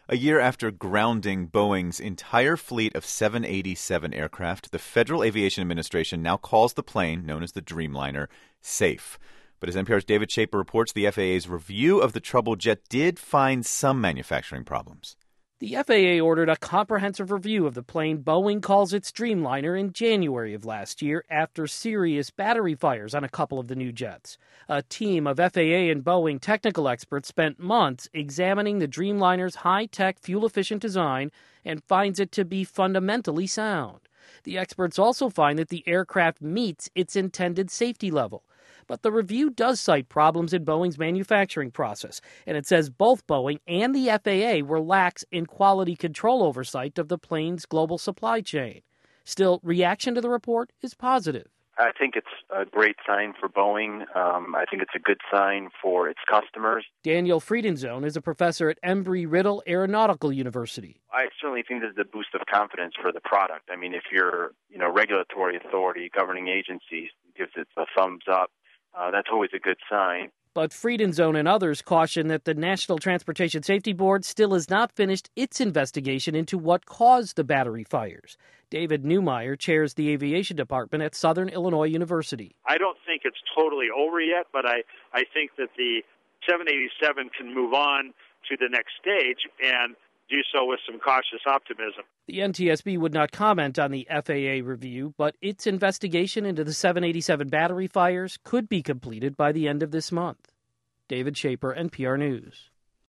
A year after grounding Boeing's entire fleet of 787 aircraft, the Federal Aviation Administration now calls the plane, known as the Dreamliner, safe. But as NPR's David Schaper reports, the FAA's review of the troubled jet did find some manufacturing problems. The FAA ordered a comprehensive review of the plane Boeing calls its Dreamliner in January of last year after serious battery fires on a couple of the new jets. A team of FAA and Boeing technical experts spent months examining the Dreamliner's high-tech, fuel-efficient design and finds it to be fundamentally sound. The experts also find that the aircraft meets its intended safety level. But the review does cite problems in Boeing's manufacturing process, and it says both Boeing and the FAA were lax in quality control oversight of the plane's global supply chain. Still, reaction to the report is positive. I think it's a great sign for Boeing. I think it's a good sign for its customers. Daniel Friedenzone is a professor at Embry-Riddle Aeronautical University. I certainly think this is a boost of confidence for the product. I mean, if your regulatory authority, governing agencies gives it a thumbs up, that's always a good sign. But Friedenzone and others caution that the National Transportation Safety Board still has not finished its investigation into what caused the battery fires. David Neumeyer chairs the aviation department at Southern Illinois University. I don't think it's totally over yet, but I think that the 787 can move on to the next stage and do so with some cautious optimism. The NTSB would not comment on the FAA review, but its investigation into the 787 battery fires could be completed by the end of this month. David Schaper, NPR News.